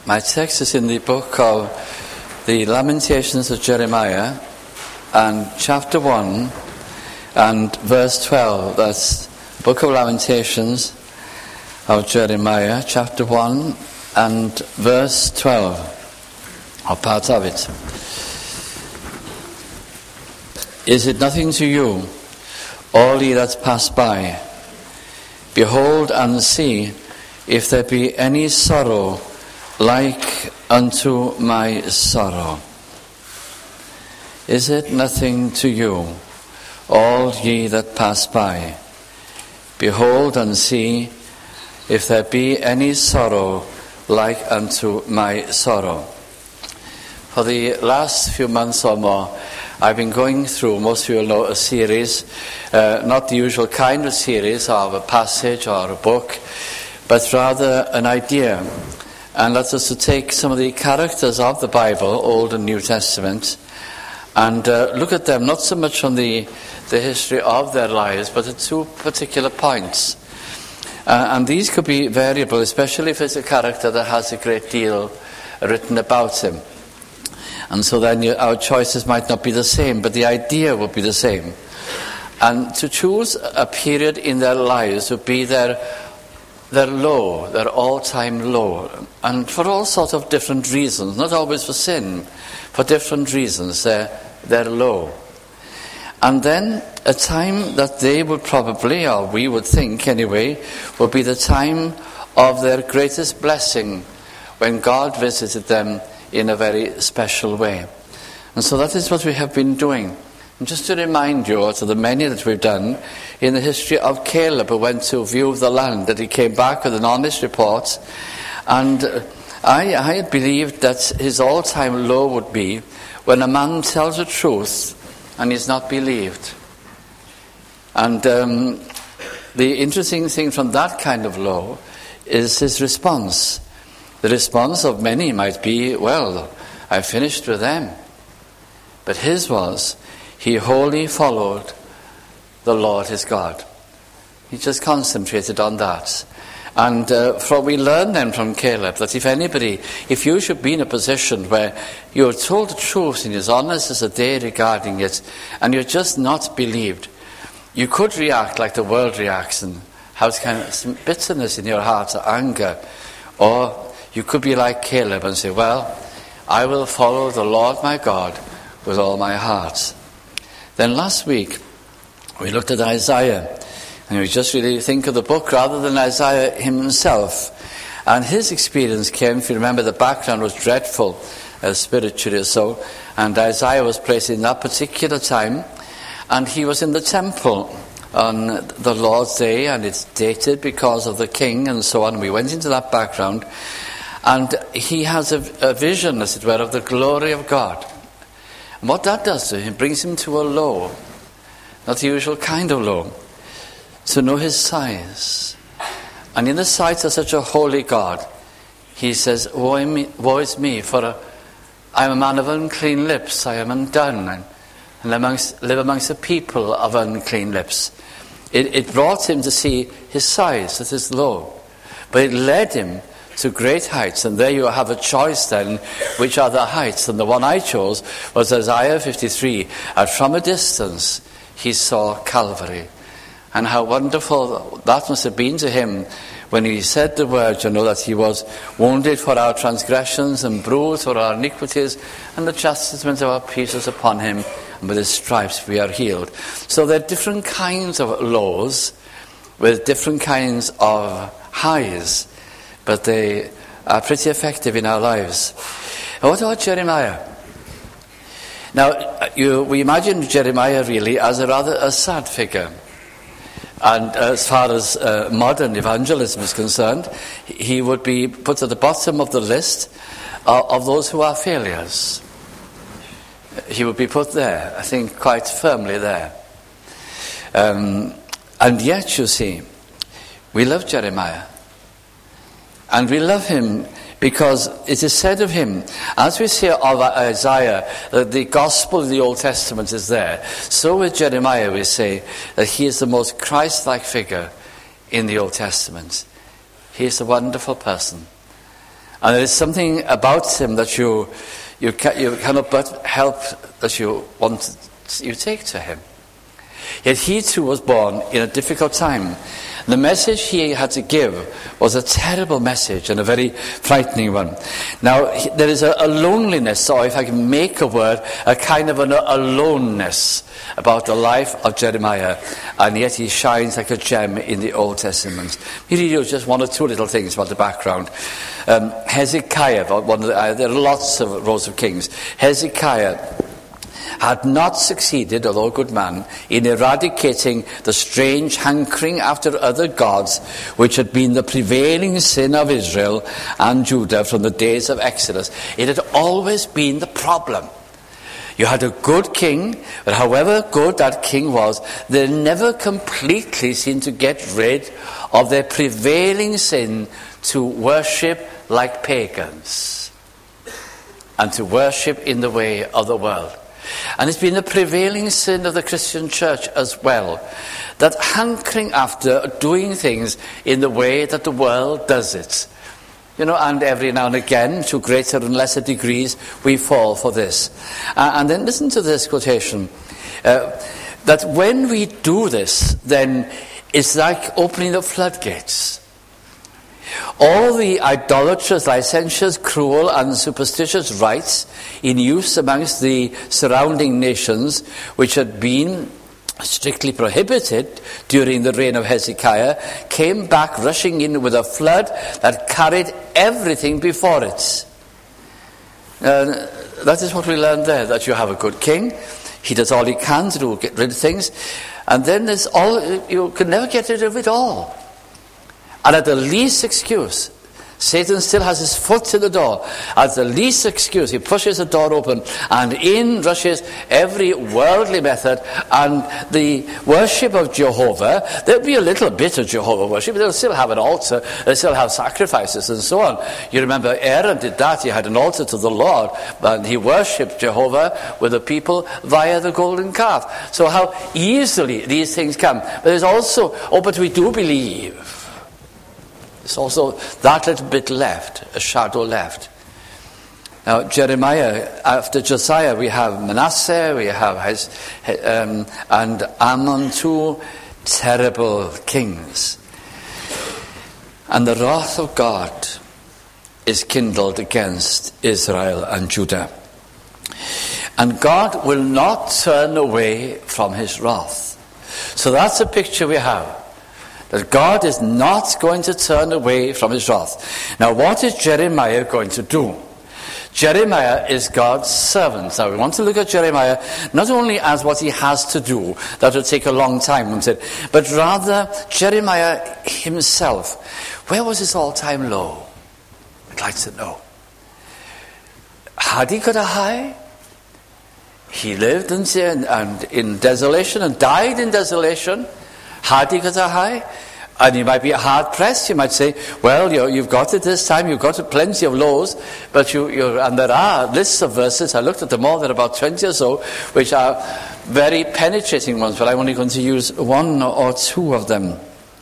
My text is in the book of the Lamentations of Jeremiah, and chapter 1 and verse 12. That's book of Lamentations of Jeremiah, chapter 1 and verse 12, or part of it. Is it nothing to you, all ye that pass by? Behold and see if there be any sorrow like unto my sorrow. Is it nothing to you, all ye that pass by? Behold and see if there be any sorrow like unto my sorrow. For the last few months or more, I've been going through, most of you will know, a series, not the usual kind of series of a passage or a book, but rather an idea. And that's us to take some of the characters of the Bible, Old and New Testament, and look at them not so much from the history of their lives, but at two particular points. And these could be variable, especially if it's a character that has a great deal written about him. And so then our choices might not be the same, but the idea would be the same. And to choose a period in their lives would be their low, their all-time low, and for all sorts of different reasons, not always for sin, for different reasons, they're low. And then a time that they would probably, or we would think anyway, would be the time of their greatest blessing, when God visited them in a very special way. And so that is what we have been doing. And just to remind you, to the many that we've done, in the history of Caleb, who went to view of the land, that he came back with an honest report. And I believed that his all-time low would be when a man tells the truth and is not believed. And the interesting thing from that kind of low is his response. The response of many might be, well, I finished with them. But his was, he wholly followed the Lord his God. He just concentrated on that. And we learn then from Caleb that if you should be in a position where you're told the truth and you're honest as a day regarding it, and you're just not believed, you could react like the world reacts and have kind of some bitterness in your heart or anger. Or you could be like Caleb and say, well, I will follow the Lord my God with all my heart. Then last week, we looked at Isaiah, and we just really think of the book rather than Isaiah himself. And his experience came, if you remember, the background was dreadful, spiritually or so, and Isaiah was placed in that particular time, and he was in the temple on the Lord's day, and it's dated because of the king and so on. We went into that background, and he has a vision, as it were, of the glory of God. And what that does to him, brings him to a low, not the usual kind of low, to know his size. And in the sight of such a holy God, he says, woe is me, for I am a man of unclean lips, I am undone, and live amongst a people of unclean lips. It brought him to see his size, that is low. But it led him to great heights, and there you have a choice then, which are the heights. And the one I chose was Isaiah 53, and from a distance he saw Calvary. And how wonderful that must have been to him when he said the words, that he was wounded for our transgressions and bruised for our iniquities, and the chastisement of our peace was upon him, and with his stripes we are healed. So there are different kinds of lows with different kinds of highs, but they are pretty effective in our lives. And what about Jeremiah? Now, we imagine Jeremiah really as a sad figure. And as far as modern evangelism is concerned, he would be put at the bottom of the list of those who are failures. He would be put there, I think, quite firmly there. And yet, you see, we love Jeremiah. And we love him because it is said of him, as we say of Isaiah, that the gospel of the Old Testament is there. So with Jeremiah we say that he is the most Christ-like figure in the Old Testament. He is a wonderful person. And there is something about him that you cannot but help that you take to him. Yet he too was born in a difficult time. The message he had to give was a terrible message and a very frightening one. Now, there is a loneliness, or if I can make a word, a kind of an aloneness about the life of Jeremiah, and yet he shines like a gem in the Old Testament. Here you do just one or two little things about the background. Hezekiah, there are lots of rows of kings. Hezekiah had not succeeded, although a good man, in eradicating the strange hankering after other gods which had been the prevailing sin of Israel and Judah from the days of Exodus. It had always been the problem. You had a good king, but however good that king was, they never completely seemed to get rid of their prevailing sin to worship like pagans and to worship in the way of the world. And it's been the prevailing sin of the Christian church as well, that hankering after doing things in the way that the world does it. And every now and again, to greater and lesser degrees, we fall for this. And then listen to this quotation, that when we do this, then it's like opening the floodgates. All the idolatrous, licentious, cruel and superstitious rites in use amongst the surrounding nations, which had been strictly prohibited during the reign of Hezekiah, came back rushing in with a flood that carried everything before it. That is what we learned there, that you have a good king. He does all he can to get rid of things. And then you can never get rid of it all. And at the least excuse, Satan still has his foot in the door. At the least excuse, he pushes the door open, and in rushes every worldly method, and the worship of Jehovah. There'll be a little bit of Jehovah worship, but they'll still have an altar, they'll still have sacrifices and so on. You remember Aaron did that. He had an altar to the Lord, and he worshipped Jehovah with the people via the golden calf. So how easily these things come. But there's also, but we do believe. There's also that little bit left, a shadow left. Now, Jeremiah, after Josiah, we have Manasseh, we have and Ammon, two terrible kings. And the wrath of God is kindled against Israel and Judah. And God will not turn away from his wrath. So that's a picture we have. That God is not going to turn away from his wrath. Now, what is Jeremiah going to do? Jeremiah is God's servant. Now, we want to look at Jeremiah not only as what he has to do, that will take a long time, but rather Jeremiah himself. Where was his all-time low? I'd like to know. Had he got a high? He lived in desolation and died in desolation. Had he got a high? And you might be hard pressed. You might say, well, you've got it this time. You've got plenty of lows, but and there are lists of verses. I looked at them all. There are about 20 or so, which are very penetrating ones. But I'm only going to use one or two of them.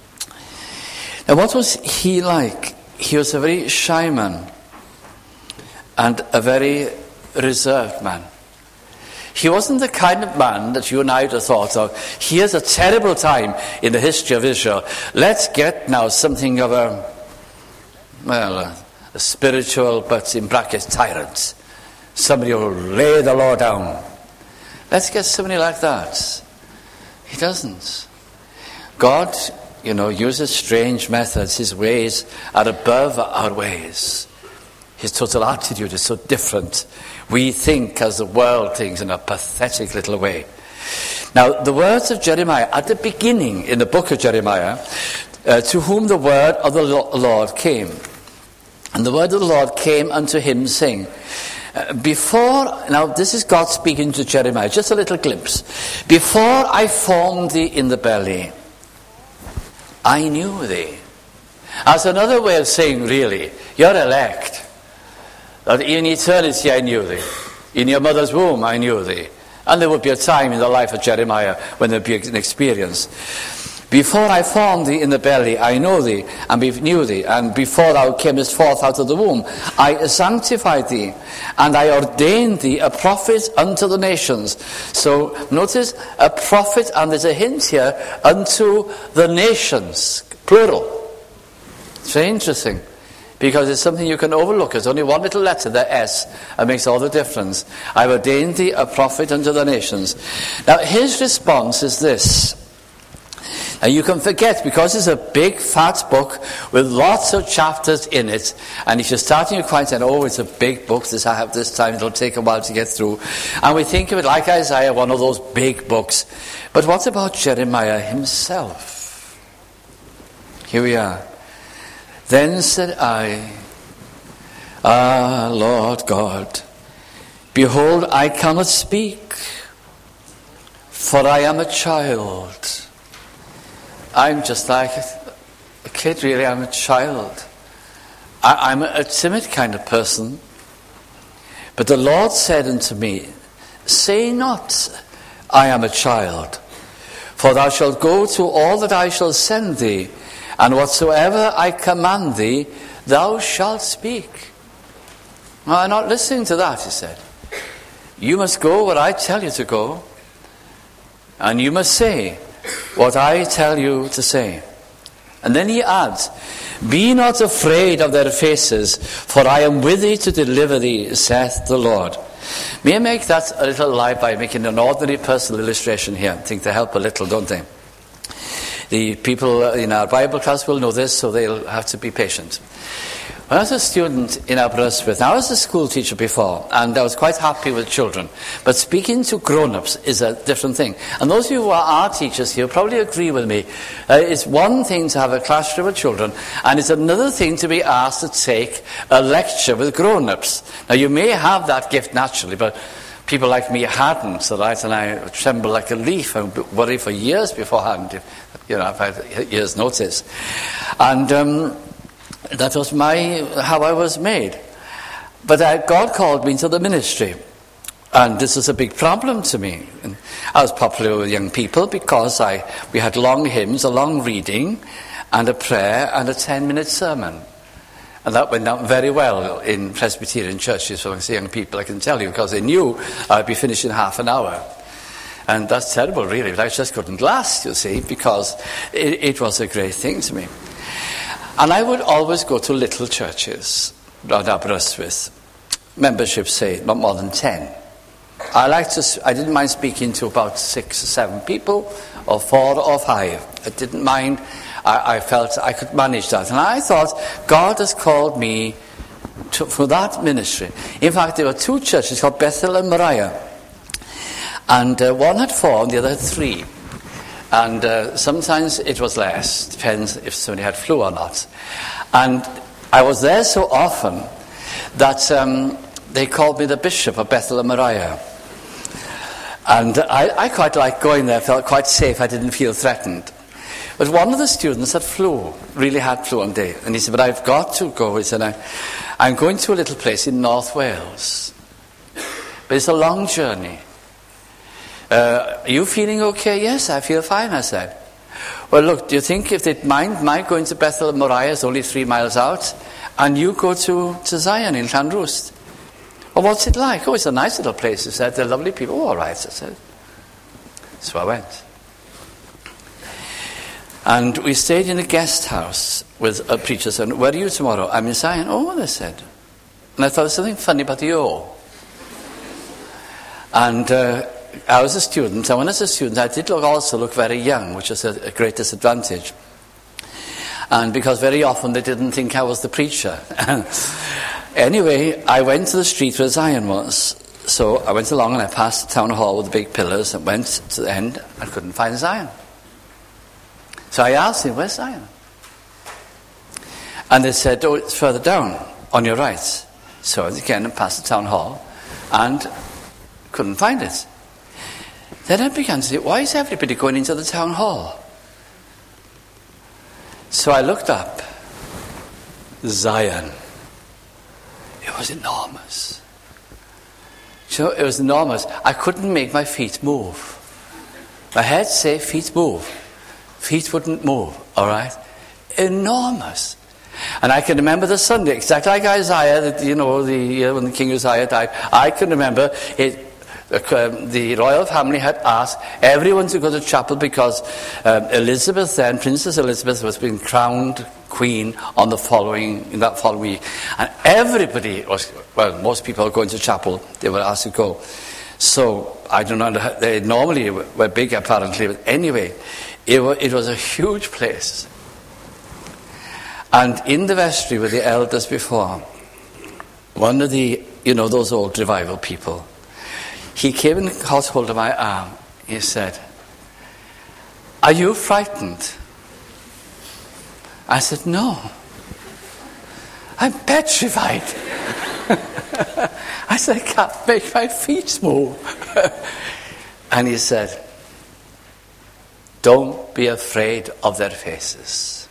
Now, what was he like? He was a very shy man and a very reserved man. He wasn't the kind of man that you and I would have thought of. Here's a terrible time in the history of Israel. Let's get now something of a spiritual, but in brackets, tyrant. Somebody who will lay the law down. Let's get somebody like that. He doesn't. God, uses strange methods. His ways are above our ways. His total attitude is so different. We think as the world thinks in a pathetic little way. Now, the words of Jeremiah at the beginning in the book of Jeremiah, to whom the word of the Lord came. And the word of the Lord came unto him, saying, now this is God speaking to Jeremiah, just a little glimpse. Before I formed thee in the belly, I knew thee. As another way of saying, really, you're elect. That in eternity I knew thee. In your mother's womb I knew thee. And there would be a time in the life of Jeremiah when there would be an experience. Before I formed thee in the belly, I know thee, and knew thee. And before thou camest forth out of the womb, I sanctified thee, and I ordained thee a prophet unto the nations. So notice, a prophet, and there's a hint here, unto the nations, plural. It's very interesting, because it's something you can overlook. It's only one little letter, the S, and makes all the difference. I've ordained thee a prophet unto the nations. Now, his response is this. Now, you can forget, because it's a big, fat book with lots of chapters in it, and if you're starting your quiet saying, oh, it's a big book, I have this time, it'll take a while to get through. And we think of it like Isaiah, one of those big books. But what about Jeremiah himself? Here we are. Then said I, Lord God, behold, I cannot speak, for I am a child. I'm just like a kid, really. I'm a child. I'm a timid kind of person. But the Lord said unto me, say not, I am a child, for thou shalt go to all that I shall send thee, and whatsoever I command thee, thou shalt speak. Now, I'm not listening to that, he said. You must go where I tell you to go, and you must say what I tell you to say. And then he adds, be not afraid of their faces, for I am with thee to deliver thee, saith the Lord. May I make that a little light by making an ordinary personal illustration here? I think they help a little, don't they? The people in our Bible class will know this, so they'll have to be patient. When I was a student in Aberystwyth, I was a school teacher before, and I was quite happy with children. But speaking to grown-ups is a different thing. And those of you who are teachers here probably agree with me. It's one thing to have a classroom with children, and it's another thing to be asked to take a lecture with grown-ups. Now, you may have that gift naturally, but people like me hadn't, so right? And I tremble like a leaf and worry for years beforehand. I've had years' notice. And that was how I was made. But God called me into the ministry. And this was a big problem to me. And I was popular with young people because we had long hymns, a long reading, and a prayer, and a 10-minute sermon. And that went down very well in Presbyterian churches amongst young people, I can tell you, because they knew I'd be finished in half an hour. And that's terrible, really, but I just couldn't last, you see, because it was a great thing to me. And I would always go to little churches around Aberystwyth. Membership, say, not more than 10. I didn't mind speaking to about 6 or 7 people, or 4 or 5. I didn't mind. I felt I could manage that. And I thought, God has called me for that ministry. In fact, there were 2 churches called Bethel and Moriah. And one had 4 and the other had 3. And sometimes it was less, depends if somebody had flu or not. And I was there so often that they called me the bishop of Bethel and Moriah. And I quite liked going there, felt quite safe, I didn't feel threatened. But one of the students had flu, really had flu one day. And he said, but I've got to go. He said, I'm going to a little place in North Wales. But it's a long journey. Are you feeling okay? Yes, I feel fine, I said. Well, look, do you think if they'd mind my going to Bethel and Moriah, is only 3 miles out, and you go to Zion in Llanrwst? Well, what's it like? Oh, it's a nice little place, he said. They're lovely people. Oh, all right, I said. So I went. And we stayed in a guest house with a preacher. Said, where are you tomorrow? I'm in Zion. Oh, they said. And I thought, there's something funny about the O. And I was a student, and when I was a student, I did also look very young, which was a great disadvantage. And because very often they didn't think I was the preacher. Anyway, I went to the street where Zion was. So I went along and I passed the town hall with the big pillars and went to the end and couldn't find Zion. So I asked him, where's Zion? And they said, oh, it's further down, on your right. So again, I passed the town hall and couldn't find it. Then I began to say, why is everybody going into the town hall? So I looked up. Zion. It was enormous. So it was enormous. I couldn't make my feet move. My head say, feet move. feet wouldn't move, all right? Enormous. And I can remember the Sunday, exactly like Isaiah, when the king Uzziah died. I can remember it. The royal family had asked everyone to go to chapel because Elizabeth then, Princess Elizabeth, was being crowned queen in that following week. And everybody most people going to chapel, they were asked to go. So, I don't know, they normally were big apparently, but anyway, it was a huge place. And in the vestry with the elders before, one of the, those old revival people, he came and caught hold of my arm. He said, "Are you frightened?" I said, "No. I'm petrified." I said, "I can't make my feet move." And he said, "Don't be afraid of their faces."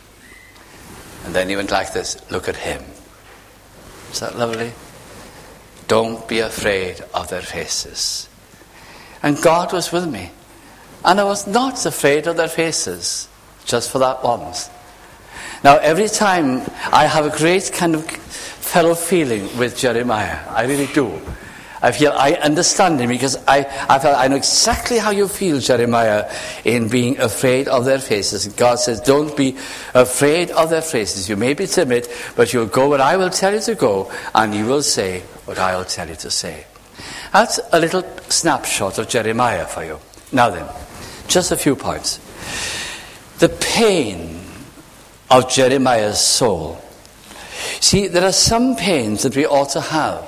And then he went like this, "Look at him." Is that lovely? Don't be afraid of their faces. And God was with me. And I was not afraid of their faces, just for that once. Now, every time I have a great kind of fellow feeling with Jeremiah. I really do. I understand him because I know exactly how you feel, Jeremiah, in being afraid of their faces. And God says, don't be afraid of their faces. You may be timid, but you'll go where I will tell you to go, and you will say what I will tell you to say. That's a little snapshot of Jeremiah for you. Now then, just a few points. The pain of Jeremiah's soul. See, there are some pains that we ought to have.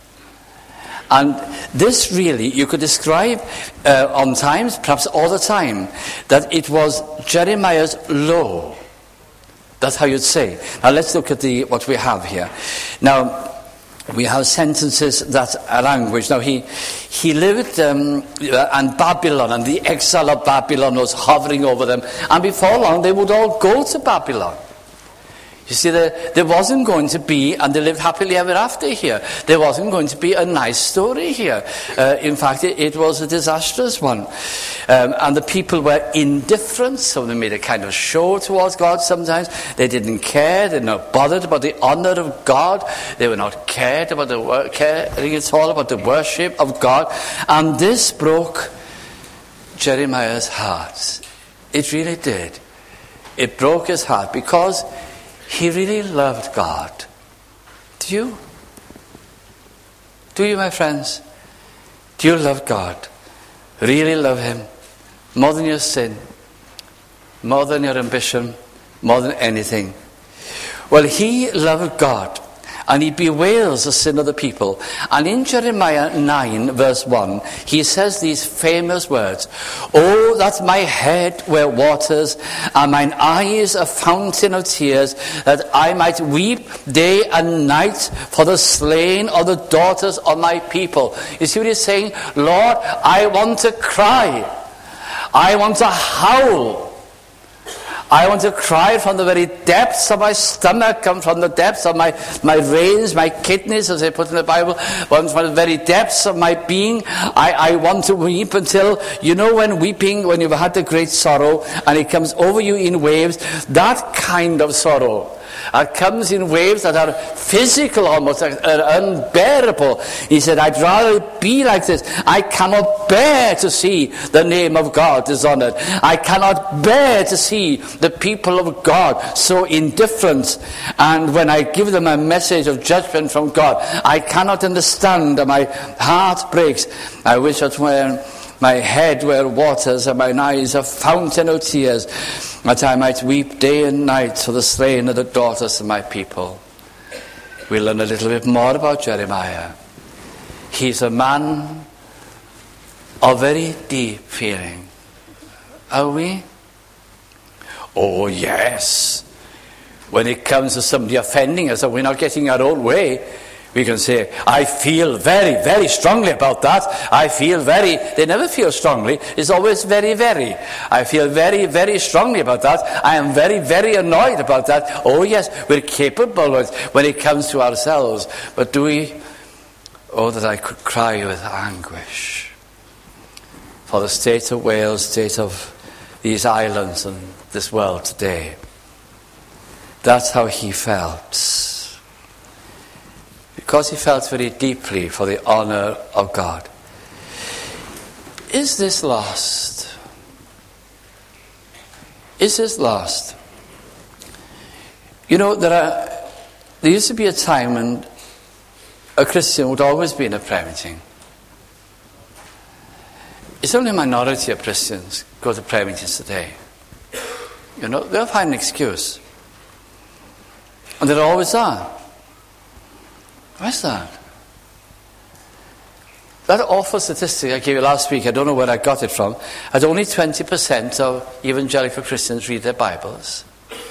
And this really, you could describe on times, perhaps all the time, that it was Jeremiah's low. That's how you'd say. Now let's look at what we have here. Now, we have sentences that are language. Now he lived in Babylon, and the exile of Babylon was hovering over them. And before long, they would all go to Babylon. You see, there wasn't going to be, and they lived happily ever after here, there wasn't going to be a nice story here. In fact, it was a disastrous one. And the people were indifferent, so they made a kind of show towards God sometimes. They didn't care, they were not bothered about the honor of God. They were not caring at all about the worship of God. And this broke Jeremiah's heart. It really did. It broke his heart because he really loved God. Do you? Do you, my friends? Do you love God? Really love Him? More than your sin? More than your ambition? More than anything? Well, he loved God. And he bewails the sin of the people. And in Jeremiah 9 verse 1, he says these famous words, "Oh, that my head were waters, and mine eyes a fountain of tears, that I might weep day and night for the slain of the daughters of my people." You see what he's saying? Lord, I want to cry. I want to howl. I want to cry from the very depths of my stomach, and from the depths of my veins, my kidneys, as they put in the Bible, from the very depths of my being. I want to weep until, when you've had the great sorrow, and it comes over you in waves, that kind of sorrow. It comes in waves that are physical almost, are unbearable. He said, I'd rather be like this. I cannot bear to see the name of God dishonored. I cannot bear to see the people of God so indifferent. And when I give them a message of judgment from God, I cannot understand, and my heart breaks. I wish that when my head were waters and mine eyes a fountain of tears, that I might weep day and night for the slain of the daughters of my people. We learn a little bit more about Jeremiah. He's a man of very deep feeling. Are we? Oh, yes. When it comes to somebody offending us and we're not getting our own way, we can say, I feel very, very strongly about that. They never feel strongly. It's always very, very. I feel very, very strongly about that. I am very, very annoyed about that. Oh yes, we're capable when it comes to ourselves. But do we? Oh, that I could cry with anguish for the state of Wales, state of these islands and this world today. That's how he felt. Because he felt very deeply for the honor of God. Is this lost? Is this lost? You know, there used to be a time when a Christian would always be in a prayer meeting. It's only a minority of Christians go to prayer meetings today. You know, they'll find an excuse. And there always are. Where's that? That awful statistic I gave you last week, I don't know where I got it from, that only 20% of evangelical Christians read their Bibles.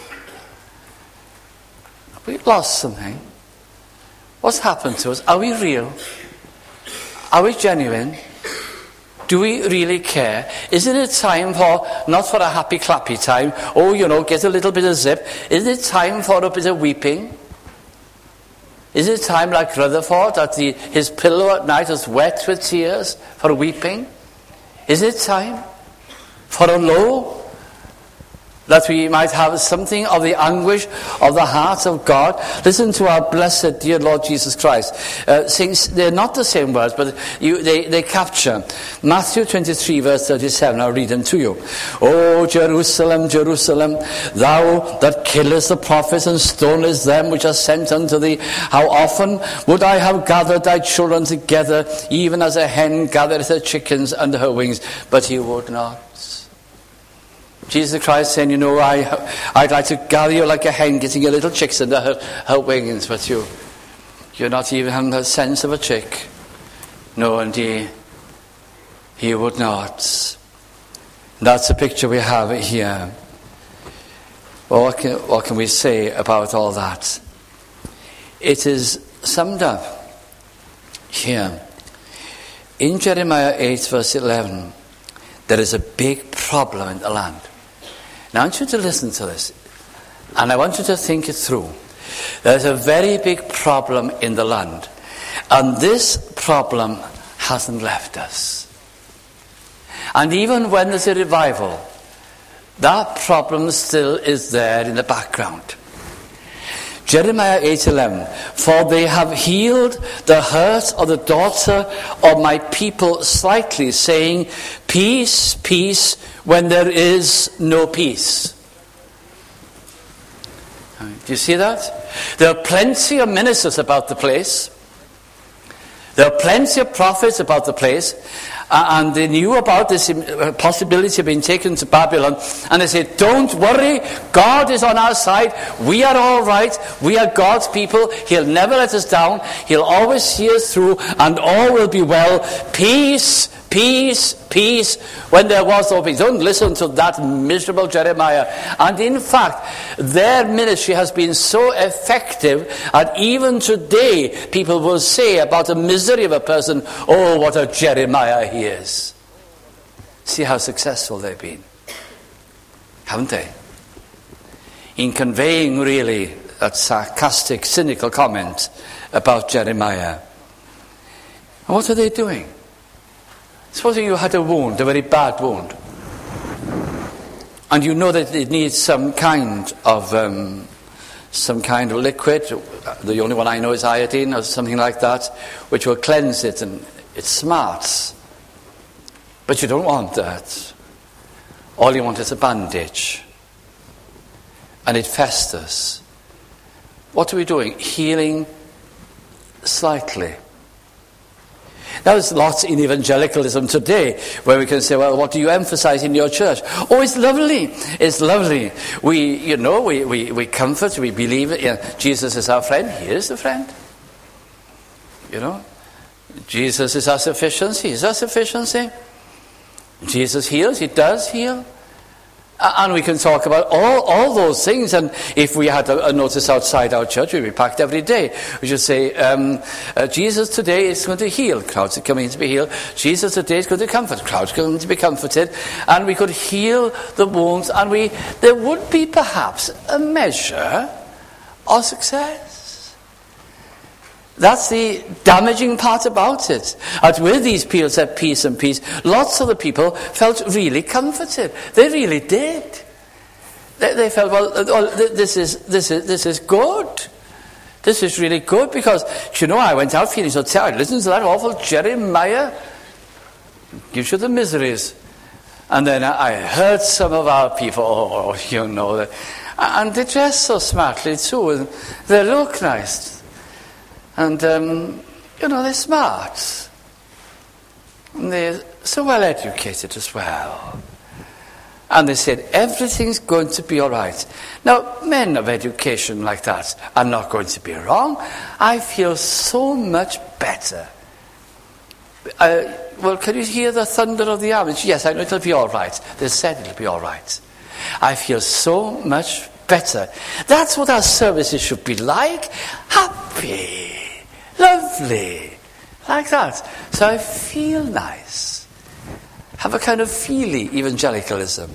We've lost something. What's happened to us? Are we real? Are we genuine? Do we really care? Isn't it time for, not for a happy clappy time, oh, you know, get a little bit of zip. Isn't it time for a bit of weeping? Is it time like Rutherford that his pillow at night is wet with tears for weeping? Is it time for a low? That we might have something of the anguish of the heart of God. Listen to our blessed dear Lord Jesus Christ. They're not the same words, but they capture. Matthew 23 verse 37, I'll read them to you. O Jerusalem, Jerusalem, thou that killest the prophets and stonest them which are sent unto thee, how often would I have gathered thy children together, even as a hen gathereth her chickens under her wings, but he would not. Jesus Christ saying, you know, I'd like to gather you like a hen getting your little chicks under her wings, but you're not even having the sense of a chick. No, and he would not. That's the picture we have here. Well, what can we say about all that? It is summed up here. In Jeremiah 8 verse 11, there is a big problem in the land. Now I want you to listen to this, and I want you to think it through. There's a very big problem in the land, and this problem hasn't left us. And even when there's a revival, that problem still is there in the background. Jeremiah 8:11, for they have healed the hurt of the daughter of my people slightly, saying, peace, peace, when there is no peace. Do you see that? There are plenty of ministers about the place. There are plenty of prophets about the place. And they knew about this possibility of being taken to Babylon. And they said, don't worry, God is on our side. We are all right. We are God's people. He'll never let us down. He'll always see us through, and all will be well. Peace, peace, peace, when there was no peace. Don't listen to that miserable Jeremiah. And in fact, their ministry has been so effective that even today people will say about the misery of a person, oh, what a Jeremiah he is. See how successful they've been, haven't they? In conveying really that sarcastic, cynical comment about Jeremiah. And what are they doing? Supposing you had a wound, a very bad wound, and you know that it needs some kind of liquid. The only one I know is iodine or something like that, which will cleanse it, and it smarts. But you don't want that. All you want is a bandage, and it festers. What are we doing? Healing slightly. Now, there's lots in evangelicalism today where we can say, well, what do you emphasize in your church? Oh, it's lovely. It's lovely. We comfort, we believe Jesus is our friend. He is the friend. You know, Jesus is our sufficiency. He is our sufficiency. Jesus heals. He does heal. And we can talk about all those things. And if we had a notice outside our church, we'd be packed every day. We should say, Jesus today is going to heal. Crowds are coming to be healed. Jesus today is going to comfort. Crowds are going to be comforted. And we could heal the wounds. And there would be perhaps a measure of success. That's the damaging part about it. And with these people said peace and peace, lots of the people felt really comforted. They really did. They felt, well, this is good. This is really good because, I went out feeling so tired. Listen to that awful Jeremiah. Gives you the miseries. And then I heard some of our people, that. And they dress so smartly too. And they look nice. And, they're smart. And they're so well educated as well. And they said, everything's going to be all right. Now, men of education like that are not going to be wrong. I feel so much better. Well, can you hear the thunder of the armies? Yes, I know it'll be all right. They said it'll be all right. I feel so much better. That's what our services should be like. Happy, lovely, like that. So I feel nice. Have a kind of feely evangelicalism.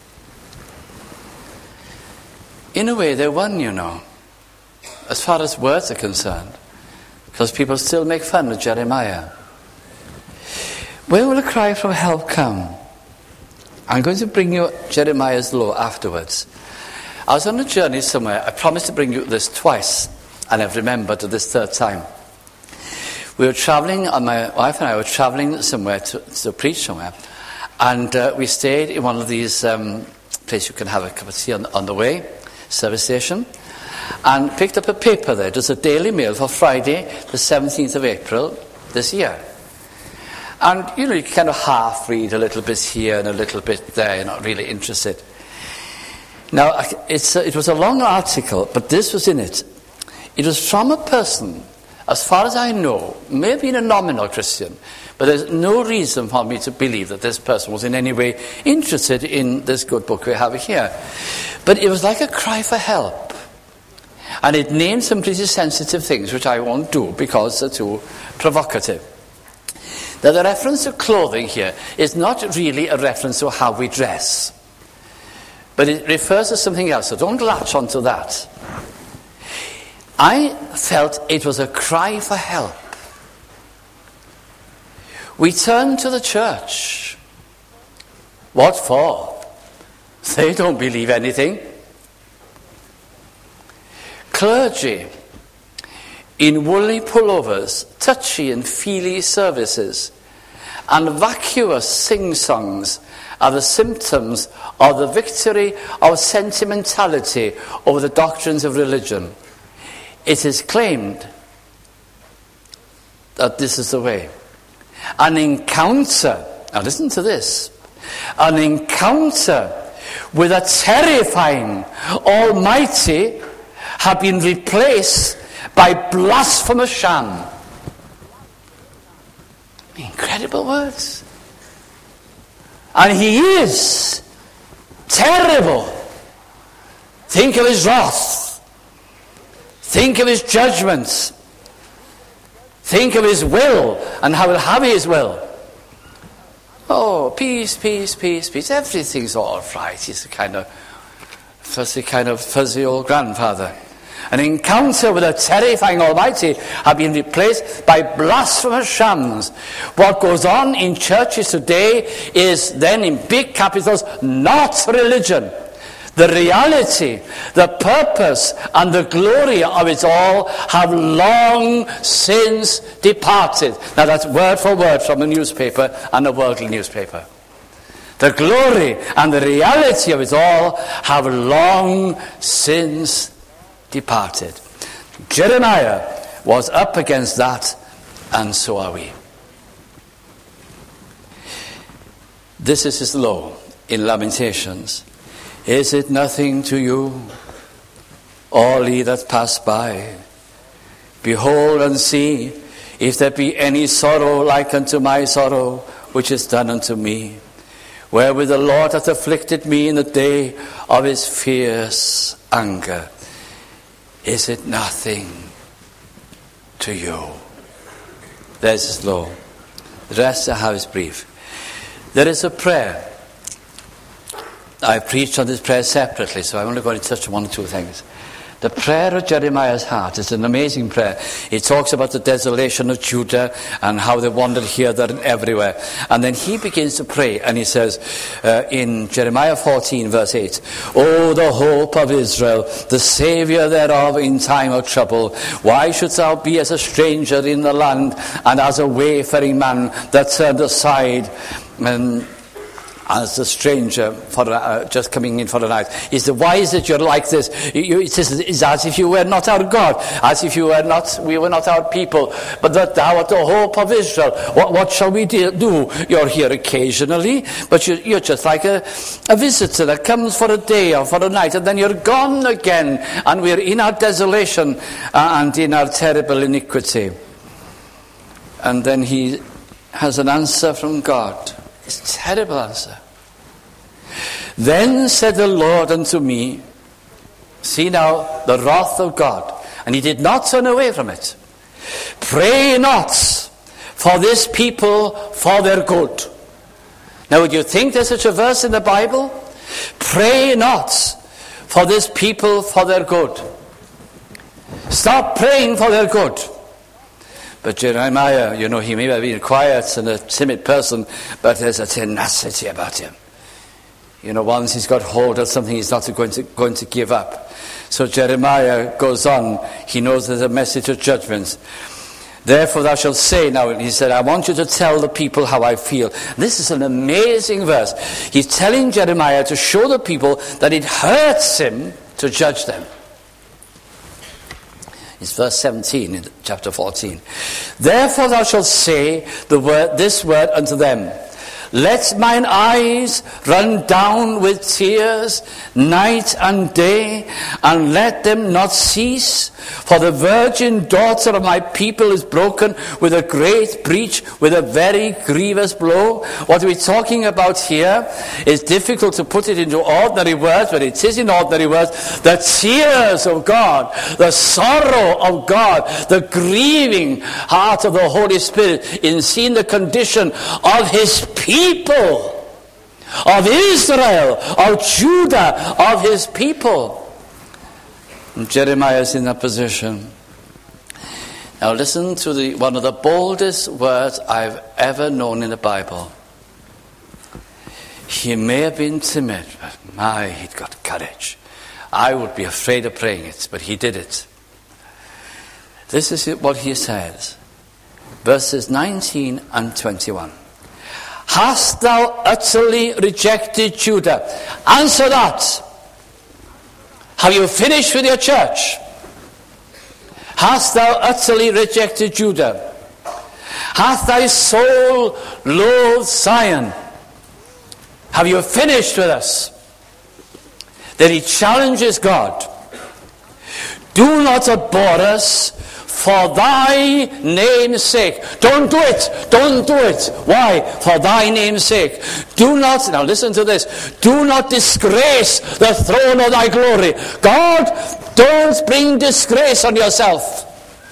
In a way, they're one, as far as words are concerned, because people still make fun of Jeremiah. Where will a cry from help come? I'm going to bring you Jeremiah's law afterwards. I was on a journey somewhere. I promised to bring you this twice, and I've remembered this third time. We were travelling, my wife and I were travelling somewhere to preach somewhere. And we stayed in one of these places you can have a cup of tea on the way, service station, and picked up a paper there. It was a Daily Mail for Friday, the 17th of April this year. And, you kind of half read a little bit here and a little bit there. You're not really interested. Now, it was a long article, but this was in it. It was from a person, as far as I know, maybe a nominal Christian, but there's no reason for me to believe that this person was in any way interested in this good book we have here. But it was like a cry for help. And it named some pretty sensitive things, which I won't do because they're too provocative. Now, the reference to clothing here is not really a reference to how we dress, but it refers to something else, so don't latch onto that. I felt it was a cry for help. We turn to the church. What for? They don't believe anything. Clergy in woolly pullovers, touchy and feely services, and vacuous sing-songs are the symptoms of the victory of sentimentality over the doctrines of religion. It is claimed that this is the way. An encounter, now listen to this, an encounter with a terrifying Almighty have been replaced by blasphemous sham. Incredible words. And he is terrible. Think of his wrath. Think of his judgments. Think of his will and how he'll have his will. Oh, peace, peace, peace, peace. Everything's all right. He's a kind of fuzzy old grandfather. An encounter with a terrifying Almighty have been replaced by blasphemous shams. What goes on in churches today is then in big capitals not religion. The reality, the purpose, and the glory of it all have long since departed. Now that's word for word from a newspaper and a worldly newspaper. The glory and the reality of it all have long since departed. Jeremiah was up against that, and so are we. This is his law in Lamentations. Is it nothing to you, all ye that pass by? Behold and see, if there be any sorrow like unto my sorrow, which is done unto me, wherewith the Lord hath afflicted me in the day of his fierce anger. Is it nothing to you? There's his law. The rest I have is brief. There is a prayer. I preached on this prayer separately, so I'm only going to touch on one or two things. The prayer of Jeremiah's heart is an amazing prayer. It talks about the desolation of Judah and how they wandered here, there, and everywhere. And then he begins to pray, and he says in Jeremiah 14, verse 8, "O the hope of Israel, the Saviour thereof in time of trouble, why shouldst thou be as a stranger in the land, and as a wayfaring man that turned aside and as a stranger for just coming in for a night?" He said, "Why is it you're like this?" It says, "It's as if you were not our God, as if we were not our people, but that thou art the hope of Israel. What shall we do? You're here occasionally, but you're just like a visitor that comes for a day or for a night, and then you're gone again, and we're in our desolation and in our terrible iniquity." And then he has an answer from God. It's a terrible answer. "Then said the Lord unto me," see now the wrath of God, and he did not turn away from it, "Pray not for this people for their good." Now, would you think there's such a verse in the Bible? Pray not for this people for their good. Stop praying for their good. But Jeremiah, he may have been quiet and a timid person, but there's a tenacity about him. Once he's got hold of something, he's not going to give up. So Jeremiah goes on. He knows there's a message of judgment. "Therefore thou shalt say," now he said, "I want you to tell the people how I feel." This is an amazing verse. He's telling Jeremiah to show the people that it hurts him to judge them. It's verse 17 in chapter 14. "Therefore thou shalt say this word unto them, Let mine eyes run down with tears night and day, and let them not cease. For the virgin daughter of my people is broken with a great breach, with a very grievous blow." What we're talking about here is difficult to put it into ordinary words, but it is in ordinary words. The tears of God, the sorrow of God, the grieving heart of the Holy Spirit in seeing the condition of his people, of Israel, of Judah, of his people. And Jeremiah is in that position. Now listen to one of the boldest words I've ever known in the Bible. He may have been timid, but he'd got courage. I would be afraid of praying it, but he did it. This is what he says. Verses 19 and 21. "Hast thou utterly rejected Judah?" Answer that. Have you finished with your church? "Hast thou utterly rejected Judah? Hath thy soul loathed Zion?" Have you finished with us? Then he challenges God. "Do not abhor us for thy name's sake." Don't do it. Don't do it. Why? For thy name's sake. Do not, now listen to this, do not disgrace the throne of thy glory. God, don't bring disgrace on yourself.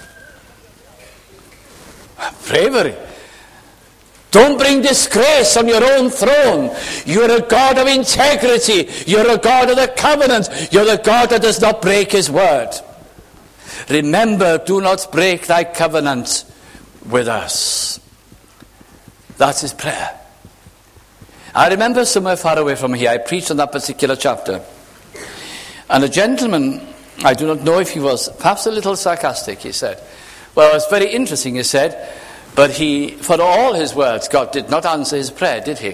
Bravery. Don't bring disgrace on your own throne. You're a God of integrity. You're a God of the covenant. You're the God that does not break his word. Remember, do not break thy covenant with us. That's his prayer. I remember somewhere far away from here, I preached on that particular chapter. And a gentleman, I do not know if he was perhaps a little sarcastic, he said. Well, it's very interesting, he said, but for all his words, God did not answer his prayer, did he?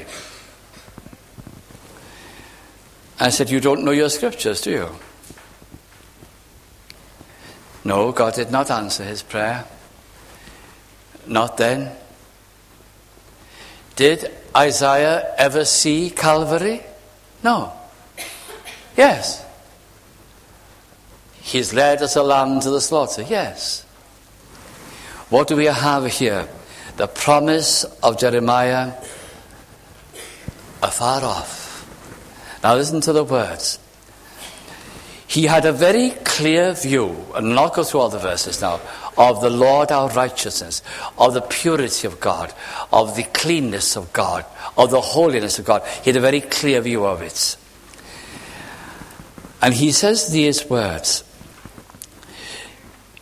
I said, "You don't know your scriptures, do you?" No, God did not answer his prayer. Not then. Did Isaiah ever see Calvary? No. Yes. He's led as a lamb to the slaughter. Yes. What do we have here? The promise of Jeremiah afar off. Now listen to the words. He had a very clear view, and I'll not go through all the verses now, of the Lord our righteousness, of the purity of God, of the cleanness of God, of the holiness of God. He had a very clear view of it. And he says these words,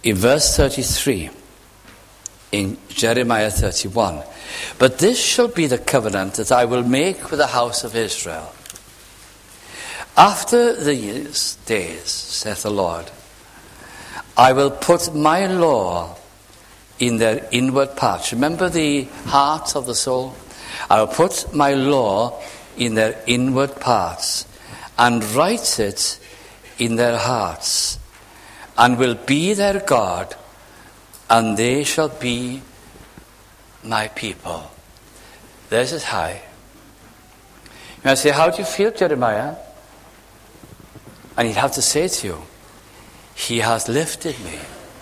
in verse 33, in Jeremiah 31, "But this shall be the covenant that I will make with the house of Israel. After these days, saith the Lord, I will put my law in their inward parts." Remember the heart of the soul? "I will put my law in their inward parts, and write it in their hearts, and will be their God, and they shall be my people." There's it high. You might say, "How do you feel, Jeremiah?" And he'd have to say to you, "He has lifted me.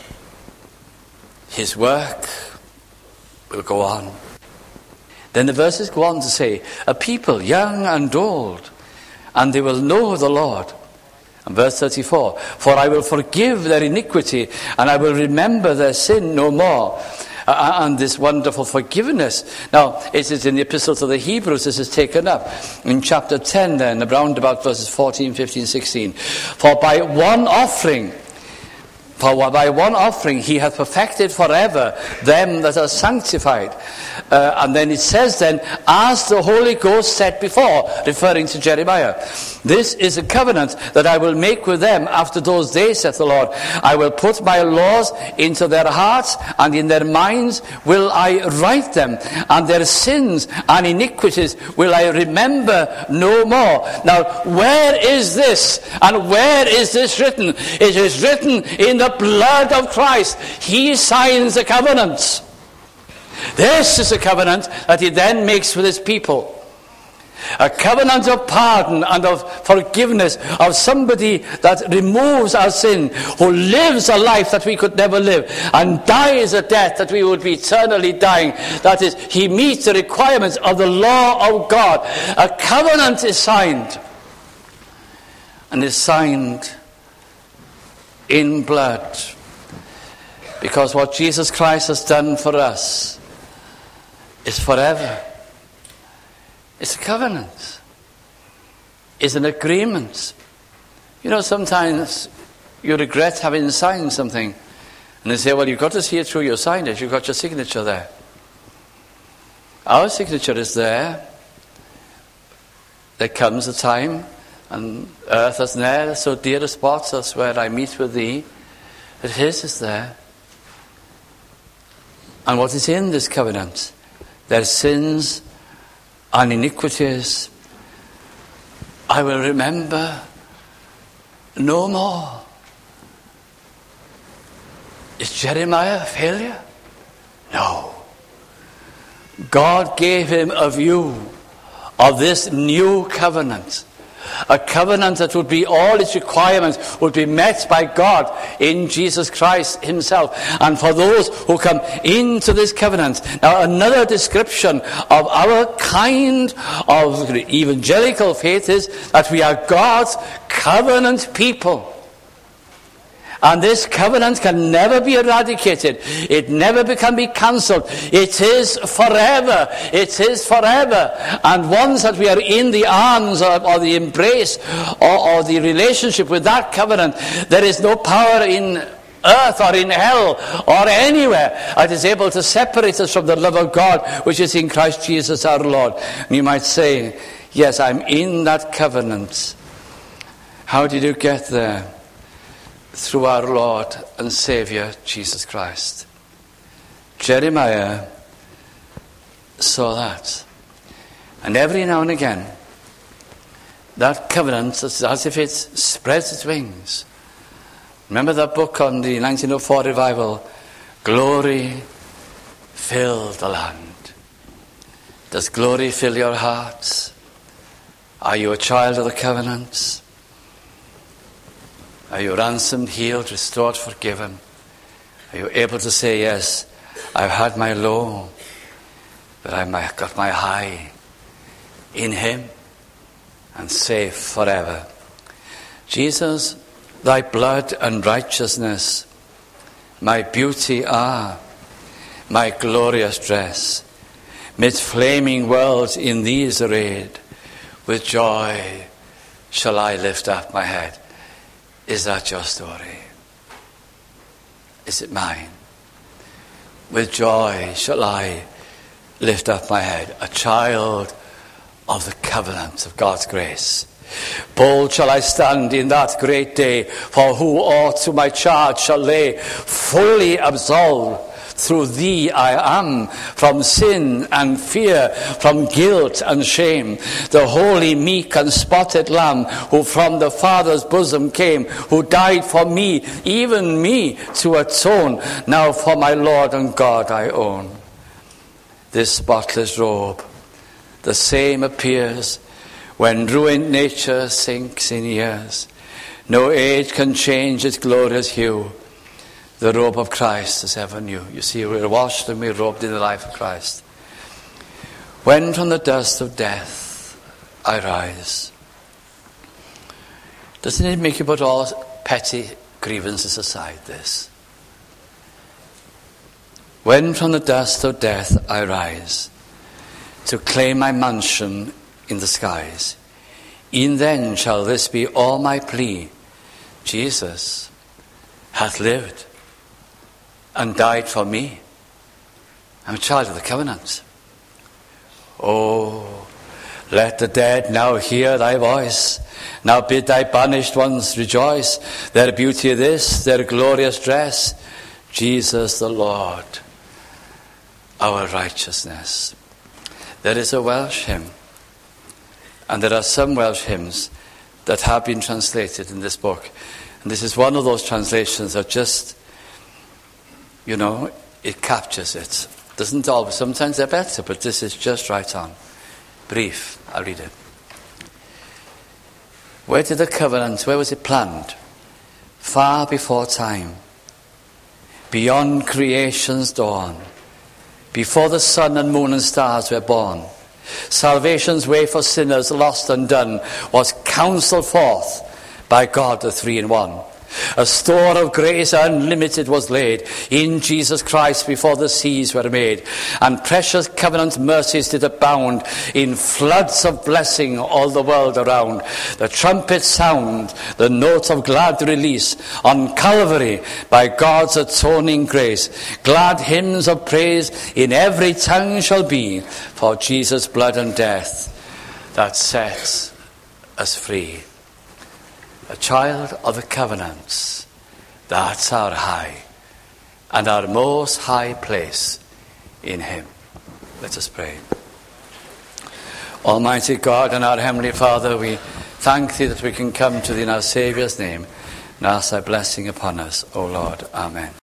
His work will go on." Then the verses go on to say, "A people young and old, and they will know the Lord." And verse 34, "For I will forgive their iniquity, and I will remember their sin no more." And this wonderful forgiveness. Now, it is in the Epistle to the Hebrews, this is taken up. In chapter 10 then, around about verses 14, 15, 16. For by one offering he hath perfected forever them that are sanctified. And then it says then, "As the Holy Ghost said before," referring to Jeremiah, "This is a covenant that I will make with them after those days, saith the Lord. I will put my laws into their hearts, and in their minds will I write them, and their sins and iniquities will I remember no more." Now, where is this? And where is this written? It is written in the blood of Christ. He signs the covenants. This is a covenant that he then makes with his people. A covenant of pardon and of forgiveness, of somebody that removes our sin, who lives a life that we could never live, and dies a death that we would be eternally dying. That is, he meets the requirements of the law of God. A covenant is signed, and is signed in blood, because what Jesus Christ has done for us is forever. It's a covenant. It's an agreement. You know, sometimes you regret having signed something, and they say, "Well, you've got to see it through, you signed it, you've got your signature there." Our signature is there. There comes a time, and earth has ne'er so dear a spot as where I meet with thee, that his is there. And what is in this covenant? Their sins and iniquities I will remember no more. Is Jeremiah a failure? No. God gave him a view of this new covenant. A covenant that would be, all its requirements would be met by God in Jesus Christ himself. And for those who come into this covenant. Now, another description of our kind of evangelical faith is that we are God's covenant people. And this covenant can never be eradicated. It never can be cancelled. It is forever. It is forever. And once that we are in the arms or the embrace or the relationship with that covenant, there is no power in earth or in hell or anywhere that is able to separate us from the love of God which is in Christ Jesus our Lord. And you might say, yes, I'm in that covenant. How did you get there? Through our Lord and Saviour, Jesus Christ. Jeremiah saw that. And every now and again, that covenant, it's as if it spreads its wings. Remember that book on the 1904 revival, Glory Filled the Land. Does glory fill your hearts? Are you a child of the covenant? Are you ransomed, healed, restored, forgiven? Are you able to say, yes, I've had my low, but I've got my high in him and safe forever? Jesus, thy blood and righteousness, my beauty are, my glorious dress, mid flaming worlds in these arrayed, with joy shall I lift up my head. Is that your story? is it mine. With joy shall I lift up my head, a child of the covenant of God's grace. Bold shall I stand in that great day, for who aught to my charge shall lay? Fully absolved through thee I am, from sin and fear, from guilt and shame. The holy, meek and spotted Lamb, who from the Father's bosom came, who died for me, even me, to atone, now for my Lord and God I own. This spotless robe, the same appears when ruined nature sinks in years. No age can change its glorious hue. The robe of Christ is ever new. You see, we're washed and we're robed in the life of Christ. When from the dust of death I rise. Doesn't it make you put all petty grievances aside, this? When from the dust of death I rise, to claim my mansion in the skies, e'en then shall this be all my plea: Jesus hath lived and died for me. I'm a child of the covenant. Oh, let the dead now hear thy voice. Now bid thy banished ones rejoice. Their beauty this, their glorious dress, Jesus the Lord, our righteousness. There is a Welsh hymn, and there are some Welsh hymns that have been translated in this book. And this is one of those translations that just, it captures it. Doesn't always, sometimes they're better, but this is just right on. Brief, I'll read it. Where did the covenant, where was it planned? Far before time, beyond creation's dawn, before the sun and moon and stars were born. Salvation's way for sinners lost and done was counselled forth by God the Three-in-One. A store of grace unlimited was laid in Jesus Christ before the seas were made, and precious covenant mercies did abound in floods of blessing all the world around. The trumpet sound, the note of glad release on Calvary by God's atoning grace. Glad hymns of praise in every tongue shall be for Jesus' blood and death that sets us free. A child of the covenants, that's our high and our most high place in him. Let us pray. Almighty God and our Heavenly Father, we thank thee that we can come to thee in our Saviour's name and ask thy blessing upon us, O Lord. Amen.